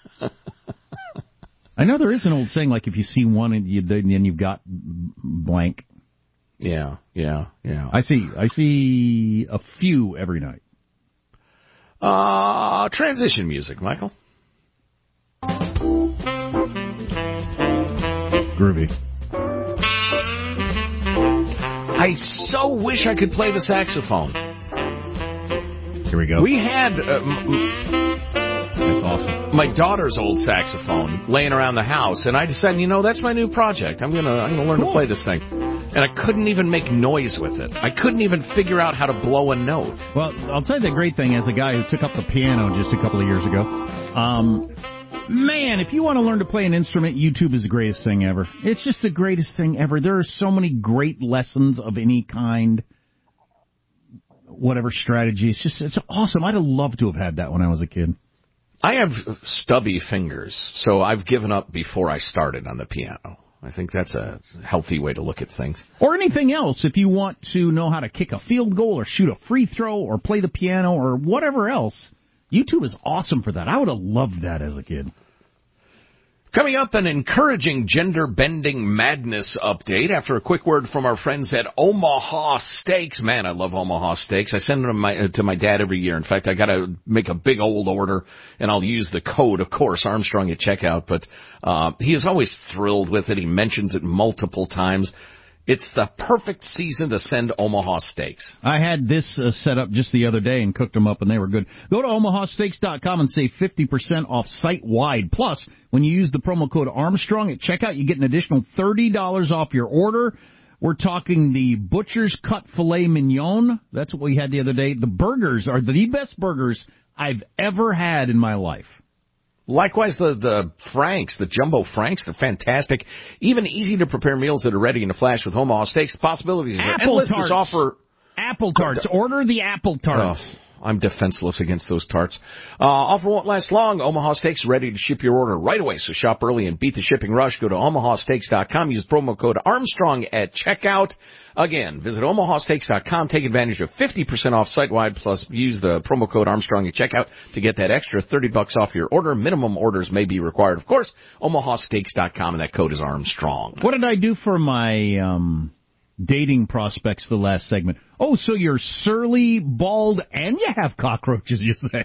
I know there is an old saying, like, if you see one and you then you've got blank. Yeah, yeah, yeah. I see. I see a few every night. Uh, transition music, Michael. Groovy. I so wish I could play the saxophone. Here we go. We had uh, m- That's awesome. my daughter's old saxophone laying around the house, and I decided, you know, that's my new project. I'm gonna I'm gonna learn Cool. to play this thing. And I couldn't even make noise with it. I couldn't even figure out how to blow a note. Well, I'll tell you the great thing, as a guy who took up the piano just a couple of years ago, um, man, if you want to learn to play an instrument, YouTube is the greatest thing ever. It's just the greatest thing ever. There are so many great lessons of any kind, whatever strategy. It's just, it's awesome. I'd have loved to have had that when I was a kid. I have stubby fingers, so I've given up before I started on the piano. I think that's a healthy way to look at things. Or anything else, if you want to know how to kick a field goal or shoot a free throw or play the piano or whatever else, YouTube is awesome for that. I would have loved that as a kid. Coming up, an encouraging gender-bending madness update after a quick word from our friends at Omaha Steaks. Man, I love Omaha Steaks. I send them to my, to my dad every year. In fact, I got to make a big old order, and I'll use the code, of course, Armstrong at checkout. But uh, he is always thrilled with it. He mentions it multiple times. It's the perfect season to send Omaha Steaks. I had this uh, set up just the other day and cooked them up, and they were good. Go to omaha steaks dot com and save fifty percent off site-wide. Plus, when you use the promo code Armstrong at checkout, you get an additional thirty dollars off your order. We're talking the Butcher's Cut Filet Mignon. That's what we had the other day. The burgers are the best burgers I've ever had in my life. Likewise, the, the Franks, the Jumbo Franks, they're fantastic. Even easy-to-prepare meals that are ready in a flash with Omaha Steaks. Possibilities are Apple endless. This tarts. offer... Apple tarts. Order the apple tarts. Oh, I'm defenseless against those tarts. Uh, offer won't last long. Omaha Steaks ready to ship your order right away, so shop early and beat the shipping rush. Go to omaha steaks dot com. Use promo code Armstrong at checkout. Again, visit omaha steaks dot com. Take advantage of fifty percent off site-wide, plus use the promo code Armstrong at checkout to get that extra thirty bucks off your order. Minimum orders may be required, of course. omaha steaks dot com, and that code is Armstrong. What did I do for my um, dating prospects the last segment? Oh, so you're surly, bald, and you have cockroaches, you say?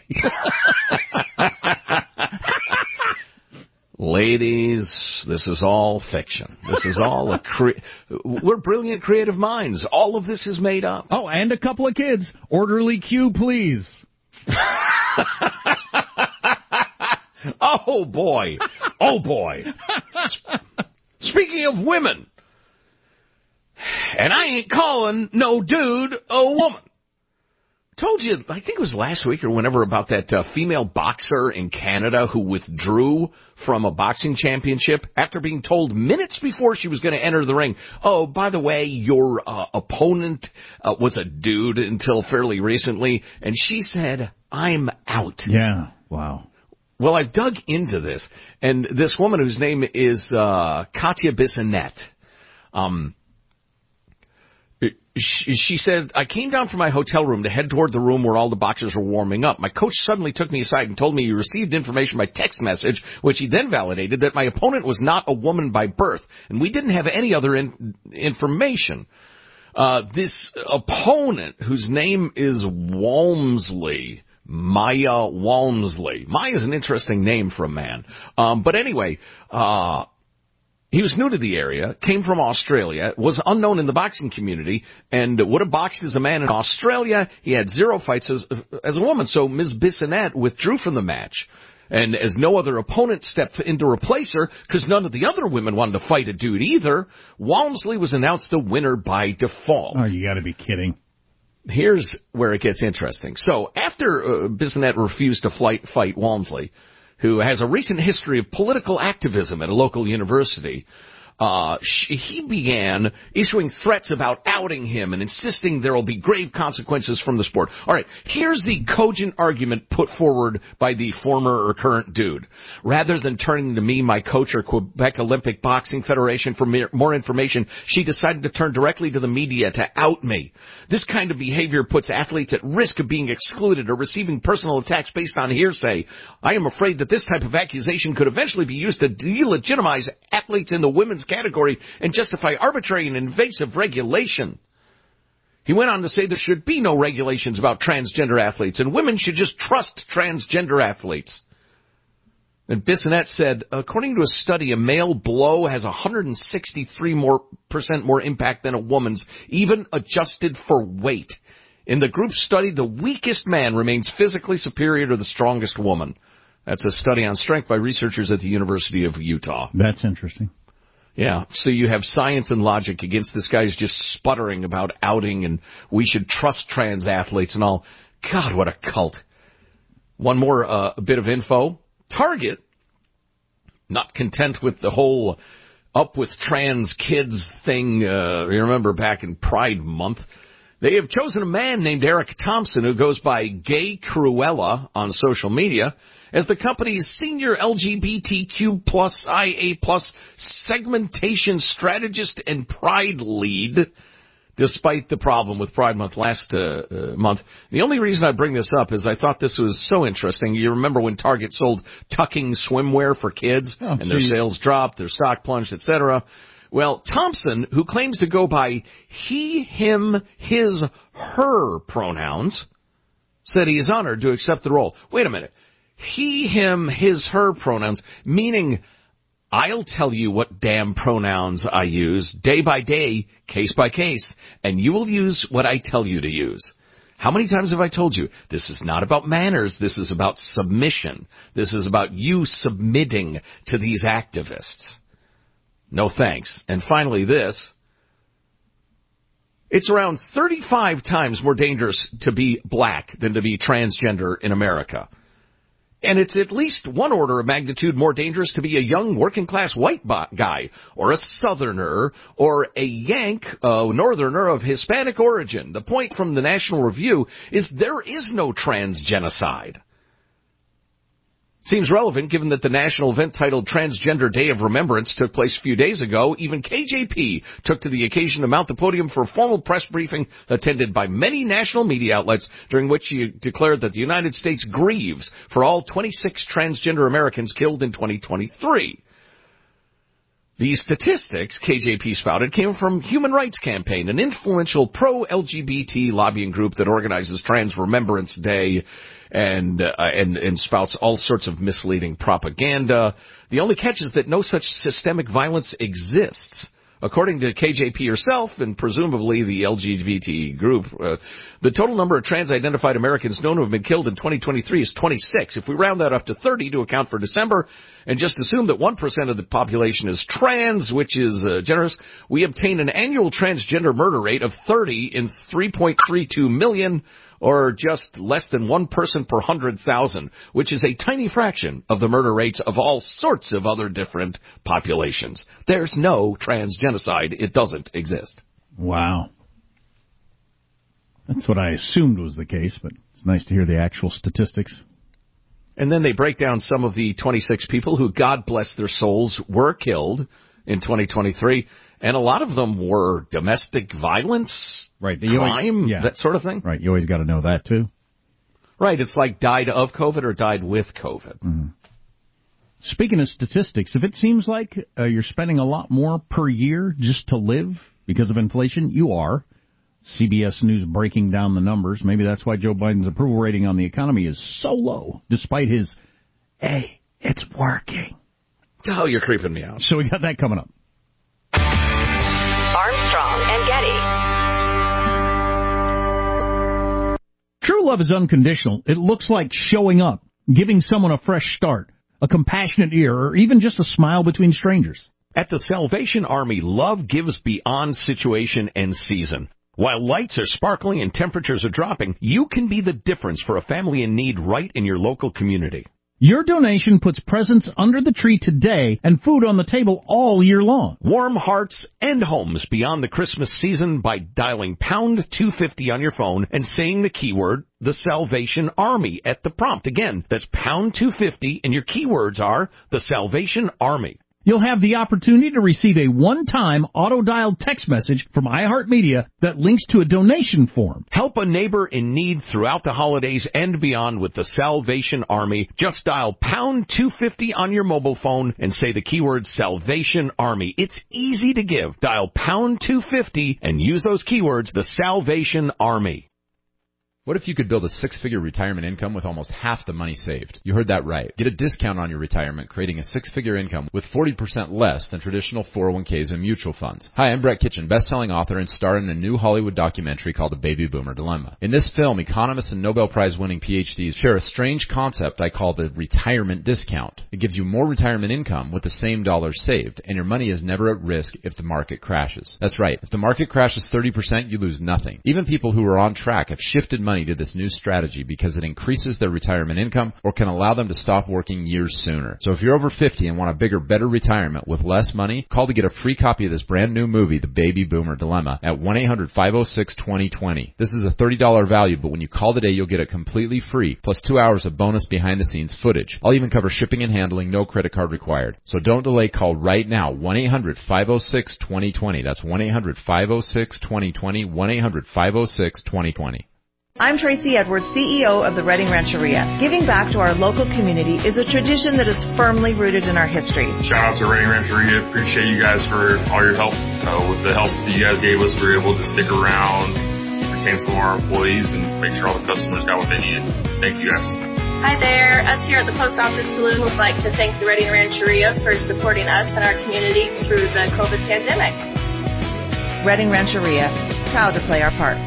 Ladies, this is all fiction. This is all a cre- we're brilliant creative minds. All of this is made up. Oh, and a couple of kids. Orderly queue, please. Oh, boy. Oh, boy. Speaking of women, and I ain't calling no dude a woman. told you, I think it was last week or whenever, about that uh, female boxer in Canada who withdrew from a boxing championship after being told minutes before she was going to enter the ring, oh, by the way, your uh, opponent uh, was a dude until fairly recently, and she said, I'm out. Yeah, wow. Well, I've dug into this, and this woman whose name is uh, Katya Bissonnette, um, She, she said, I came down from my hotel room to head toward the room where all the boxers were warming up. My coach suddenly took me aside and told me he received information by text message, which he then validated that my opponent was not a woman by birth, and we didn't have any other in, information. Uh, this opponent, whose name is Walmsley, Maya Walmsley. Maya is an interesting name for a man. Um, but anyway, uh, he was new to the area, came from Australia, was unknown in the boxing community, and would have boxed as a man in Australia. He had zero fights as, as a woman, so Miz Bissonnette withdrew from the match. And as no other opponent stepped in to replace her, because none of the other women wanted to fight a dude either, Walmsley was announced the winner by default. Oh, you got to be kidding. Here's where it gets interesting. So after uh, Bissonnette refused to fight, fight Walmsley, who has a recent history of political activism at a local university, uh, she, he began issuing threats about outing him and insisting there will be grave consequences from the sport. All right, here's the cogent argument put forward by the former or current dude. Rather than turning to me, my coach, or Quebec Olympic Boxing Federation for more information, she decided to turn directly to the media to out me. This kind of behavior puts athletes at risk of being excluded or receiving personal attacks based on hearsay. I am afraid that this type of accusation could eventually be used to delegitimize athletes in the women's category and justify arbitrary and invasive regulation. He went on to say there should be no regulations about transgender athletes, and women should just trust transgender athletes. And Bissonnette said, according to a study, a male blow has one hundred sixty-three more percent more impact than a woman's, even adjusted for weight. In the group study, the weakest man remains physically superior to the strongest woman. That's a study on strength by researchers at the University of Utah. That's interesting. Yeah, so you have science and logic against this guy who's just sputtering about outing and we should trust trans athletes and all. God, what a cult. One more uh, bit of info. Target, not content with the whole up with trans kids thing, uh, you remember back in Pride Month, they have chosen a man named Eric Thompson who goes by Gay Cruella on social media as the company's senior L G B T Q plus I A plus segmentation strategist and Pride lead, despite the problem with Pride Month last uh, uh, month. The only reason I bring this up is I thought this was so interesting. You remember when Target sold tucking swimwear for kids, oh, and their geez. sales dropped, their stock plunged, et cetera. Well, Thompson, who claims to go by he, him, his, her pronouns, said he is honored to accept the role. Wait a minute. He, him, his, her pronouns, meaning I'll tell you what damn pronouns I use day by day, case by case, and you will use what I tell you to use. How many times have I told you, this is not about manners, this is about submission. This is about you submitting to these activists. No thanks. And finally this, it's around thirty-five times more dangerous to be black than to be transgender in America. And it's at least one order of magnitude more dangerous to be a young working-class white guy, or a Southerner, or a Yank, a Northerner of Hispanic origin. The point from the National Review is there is no trans genocide. Seems relevant given that the national event titled Transgender Day of Remembrance took place a few days ago. Even K J P took to the occasion to mount the podium for a formal press briefing attended by many national media outlets, during which he declared that the United States grieves for all twenty-six transgender Americans killed in twenty twenty-three. These statistics, K J P spouted, came from Human Rights Campaign, an influential pro-L G B T lobbying group that organizes Trans Remembrance Day and, uh, and, and spouts all sorts of misleading propaganda. The only catch is that no such systemic violence exists. According to K J P herself, and presumably the L G B T group, uh, the total number of trans-identified Americans known to have been killed in twenty twenty-three is twenty-six. If we round that up to thirty to account for December, and just assume that one percent of the population is trans, which is uh, generous, we obtain an annual transgender murder rate of thirty in three point three two million, or just less than one person per hundred thousand, which is a tiny fraction of the murder rates of all sorts of other different populations. There's no transgenocide. It doesn't exist. Wow. That's what I assumed was the case, but it's nice to hear the actual statistics. And then they break down some of the twenty-six people who, God bless their souls, were killed in twenty twenty-three. And a lot of them were domestic violence, right? The crime, always, yeah. that sort of thing. Right. You always got to know that, too. Right. It's like died of COVID or died with COVID. Mm-hmm. Speaking of statistics, if it seems like uh, you're spending a lot more per year just to live because of inflation, you are. C B S News breaking down the numbers. Maybe that's why Joe Biden's approval rating on the economy is so low, despite his, hey, it's working. Oh, you're creeping me out. So we got that coming up. Armstrong and Getty. True love is unconditional. It looks like showing up, giving someone a fresh start, a compassionate ear, or even just a smile between strangers. At the Salvation Army, love gives beyond situation and season. While lights are sparkling and temperatures are dropping, you can be the difference for a family in need right in your local community. Your donation puts presents under the tree today and food on the table all year long. Warm hearts and homes beyond the Christmas season by dialing pound two fifty on your phone and saying the keyword, the Salvation Army, at the prompt. Again, that's pound two fifty, and your keywords are the Salvation Army. You'll have the opportunity to receive a one-time auto-dialed text message from iHeartMedia that links to a donation form. Help a neighbor in need throughout the holidays and beyond with the Salvation Army. Just dial pound two fifty on your mobile phone and say the keyword Salvation Army. It's easy to give. Dial pound two fifty and use those keywords, the Salvation Army. What if you could build a six-figure retirement income with almost half the money saved? You heard that right. Get a discount on your retirement, creating a six-figure income with forty percent less than traditional four oh one k's and mutual funds. Hi, I'm Brett Kitchen, best-selling author and star in a new Hollywood documentary called The Baby Boomer Dilemma. In this film, economists and Nobel Prize-winning P H Ds share a strange concept I call the retirement discount. It gives you more retirement income with the same dollars saved, and your money is never at risk if the market crashes. That's right. If the market crashes thirty percent, you lose nothing. Even people who are on track have shifted money to this new strategy because it increases their retirement income or can allow them to stop working years sooner. So if you're over fifty and want a bigger, better retirement with less money, call to get a free copy of this brand new movie, The Baby Boomer Dilemma, at one eight hundred five oh six two oh two oh. This is a thirty dollars value, but when you call today, you'll get it completely free, plus two hours of bonus behind-the-scenes footage. I'll even cover shipping and handling, no credit card required. So don't delay, call right now, one eight hundred five oh six two oh two oh. That's one eight hundred five oh six two oh two oh, one eight hundred five oh six two oh two oh. I'm Tracy Edwards, C E O of the Reading Rancheria. Giving back to our local community is a tradition that is firmly rooted in our history. Shout out to Reading Rancheria. Appreciate you guys for all your help. Uh, with the help that you guys gave us, we were able to stick around, retain some of our employees, and make sure all the customers got what they needed. Thank you guys. Hi there. Us here at the Post Office Saloon would like to thank the Reading Rancheria for supporting us and our community through the COVID pandemic. Reading Rancheria, proud to play our part.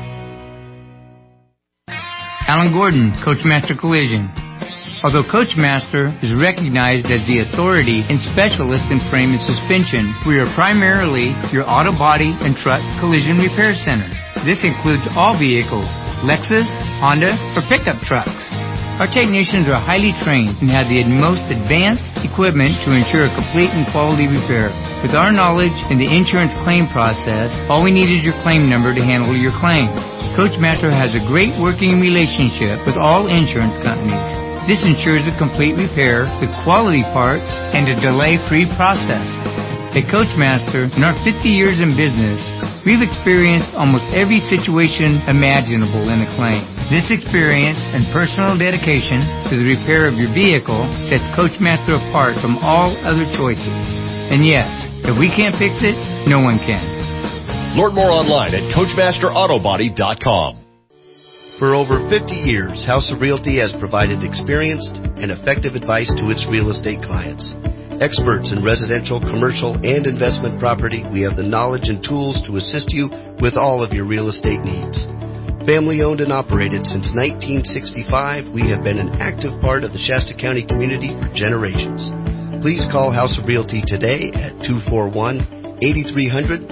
Alan Gordon, Coachmaster Collision. Although Coachmaster is recognized as the authority and specialist in frame and suspension, we are primarily your auto body and truck collision repair center. This includes all vehicles, Lexus, Honda, or pickup trucks. Our technicians are highly trained and have the most advanced equipment to ensure a complete and quality repair. With our knowledge in the insurance claim process, all we need is your claim number to handle your claim. Coachmaster has a great working relationship with all insurance companies. This ensures a complete repair with quality parts and a delay-free process. At Coachmaster, in our fifty years in business, we've experienced almost every situation imaginable in a claim. This experience and personal dedication to the repair of your vehicle sets Coachmaster apart from all other choices. And yes, if we can't fix it, no one can. Learn more online at Coachmaster Auto Body dot com. For over fifty years, House of Realty has provided experienced and effective advice to its real estate clients. Experts in residential, commercial, and investment property, we have the knowledge and tools to assist you with all of your real estate needs. Family owned and operated since nineteen sixty-five, we have been an active part of the Shasta County community for generations. Please call House of Realty today at two four one, eight three hundred,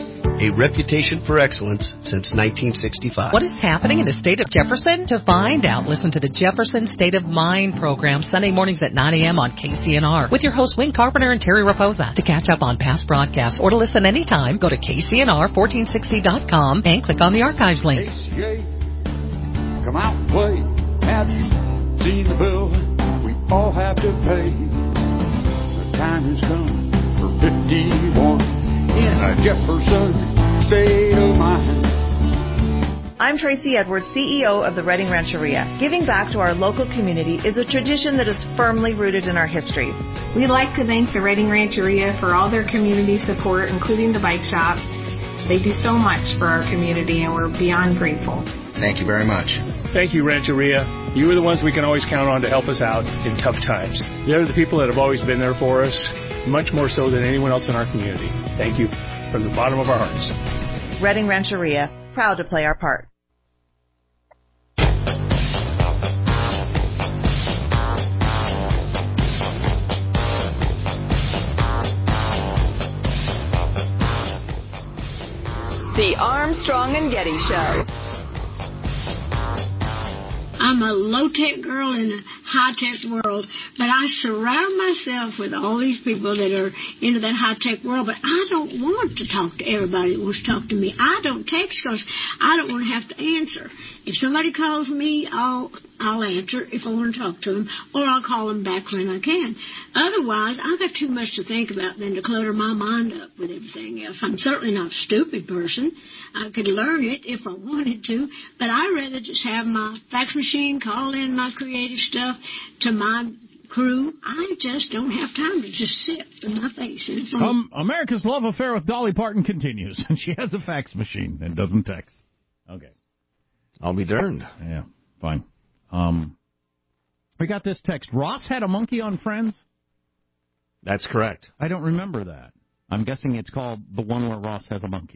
a reputation for excellence since nineteen sixty-five. What is happening in the state of Jefferson? To find out, listen to the Jefferson State of Mind program Sunday mornings at nine a.m. on K C N R with your hosts Wayne Carpenter and Terry Raposa. To catch up on past broadcasts or to listen anytime, go to K C N R fourteen sixty dot com and click on the archives link. A C A, come out and play. Have you seen the bill we all have to pay? The time has come for fifty-one in a Jefferson State of Mind. I'm Tracy Edwards, C E O of the Redding Rancheria. Giving back to our local community is a tradition that is firmly rooted in our history. We'd like to thank the Redding Rancheria for all their community support, including the bike shop. They do so much for our community, and we're beyond grateful. Thank you very much. Thank you, Rancheria. You are the ones we can always count on to help us out in tough times. They're the people that have always been there for us, much more so than anyone else in our community. Thank you from the bottom of our hearts. Redding Rancheria, proud to play our part. The Armstrong and Getty Show. I'm a low-tech girl in a high-tech world, but I surround myself with all these people that are into that high-tech world, but I don't want to talk to everybody that wants to talk to me. I don't text because I don't want to have to answer. If somebody calls me, I'll I'll answer if I want to talk to them, or I'll call them back when I can. Otherwise, I've got too much to think about than to clutter my mind up with everything else. I'm certainly not a stupid person. I could learn it if I wanted to, but I'd rather just have my fax machine call in my creative stuff to my crew. I just don't have time to just sit in my face. And um, America's love affair with Dolly Parton continues, and she has a fax machine and doesn't text. Okay. I'll be darned. Yeah, fine. Um, we got this text. Ross had a monkey on Friends? That's correct. I don't remember that. I'm guessing it's called the one where Ross has a monkey.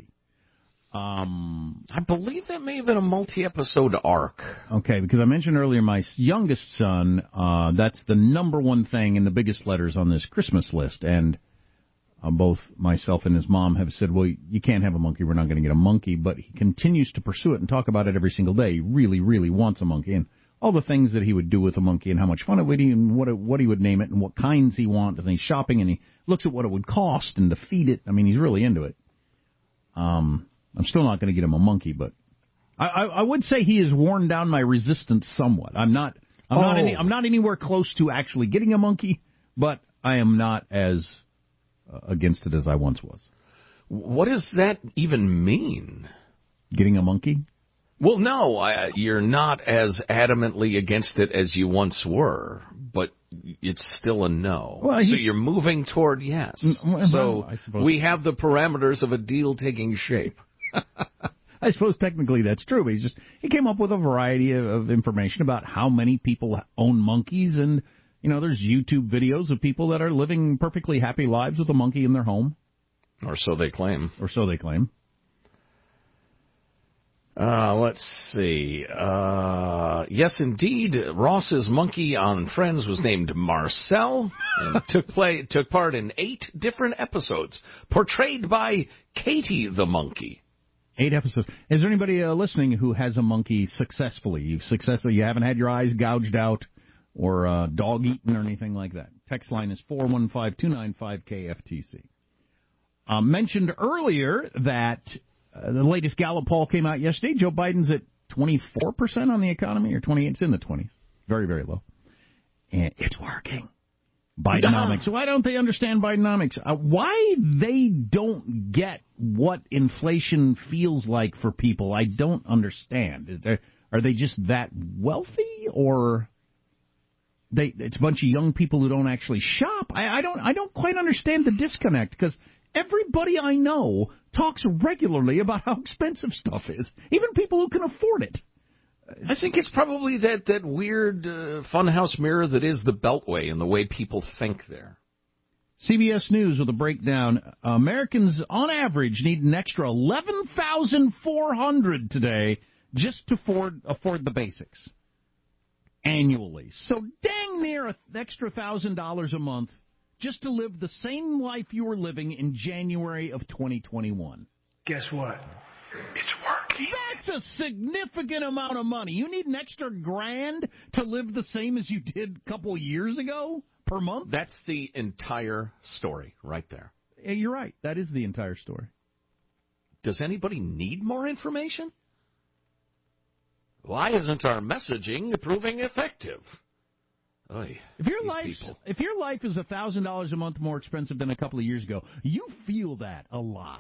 Um, I believe that may have been a multi-episode arc. Okay, because I mentioned earlier my youngest son, uh, that's the number one thing in the biggest letters on this Christmas list. And uh, both myself and his mom have said, well, you can't have a monkey. We're not going to get a monkey. But he continues to pursue it and talk about it every single day. He really, really wants a monkey. And all the things that he would do with a monkey and how much fun it would be and what, it, what he would name it and what kinds he wants. And he's shopping and he looks at what it would cost and to feed it. I mean, he's really into it. Um... I'm still not going to get him a monkey, but I, I, I would say he has worn down my resistance somewhat. I'm not, I'm oh. not, any, I'm not anywhere close to actually getting a monkey, but I am not as uh, against it as I once was. What does that even mean? Getting a monkey? Well, no, I, you're not as adamantly against it as you once were, but it's still a no. Well, so you're moving toward yes. Well, so we have the parameters of a deal taking shape. I suppose technically that's true. But he's just he came up with a variety of, of information about how many people own monkeys, and you know, there's YouTube videos of people that are living perfectly happy lives with a monkey in their home, or so they claim. Or so they claim. Uh, let's see. Uh, yes, indeed, Ross's monkey on Friends was named Marcel and took play took part in eight different episodes, portrayed by Katie the monkey. Eight episodes. Is there anybody uh, listening who has a monkey successfully? You've successfully, you haven't had your eyes gouged out or uh, dog eaten or anything like that. Text line is four one five, two nine five, K F T C. Uh, mentioned earlier that uh, the latest Gallup poll came out yesterday. Joe Biden's at twenty-four percent on the economy, or twenty-eight. It's in the twenties. Very, very low. And it's working. Bidenomics. Why don't they understand Bidenomics? Uh, why they don't get what inflation feels like for people, I don't understand. Is there, are they just that wealthy, or they? It's a bunch of young people who don't actually shop? I, I don't. I don't quite understand the disconnect, because everybody I know talks regularly about how expensive stuff is, even people who can afford it. I think it's probably that, that weird uh, funhouse mirror that is the Beltway and the way people think there. C B S News with a breakdown. Americans, on average, need an extra eleven thousand four hundred dollars today just to afford, afford the basics annually. So dang near an extra one thousand dollars a month just to live the same life you were living in January of twenty twenty-one. guess what? It's working. That's a significant amount of money. You need an extra grand to live the same as you did a couple years ago per month? That's the entire story right there. Yeah, you're right. That is the entire story. Does anybody need more information? Why isn't our messaging proving effective? Oy, if your these life people. if your life is a thousand dollars a month more expensive than a couple of years ago, you feel that a lot.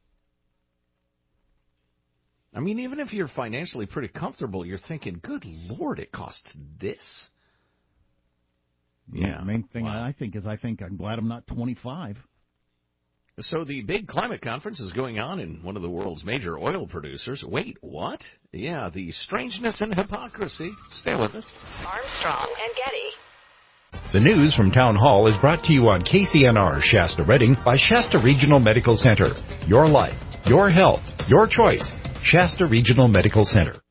I mean, even if you're financially pretty comfortable, you're thinking, good Lord, it costs this? Yeah, the main thing wow. I think is I think I'm glad I'm not twenty-five. So the big climate conference is going on in one of the world's major oil producers. Wait, what? Yeah, the strangeness and hypocrisy. Stay with us. Armstrong and Getty. The news from Town Hall is brought to you on K C N R Shasta Redding by Shasta Regional Medical Center. Your life, your health, your choice. Shasta Regional Medical Center.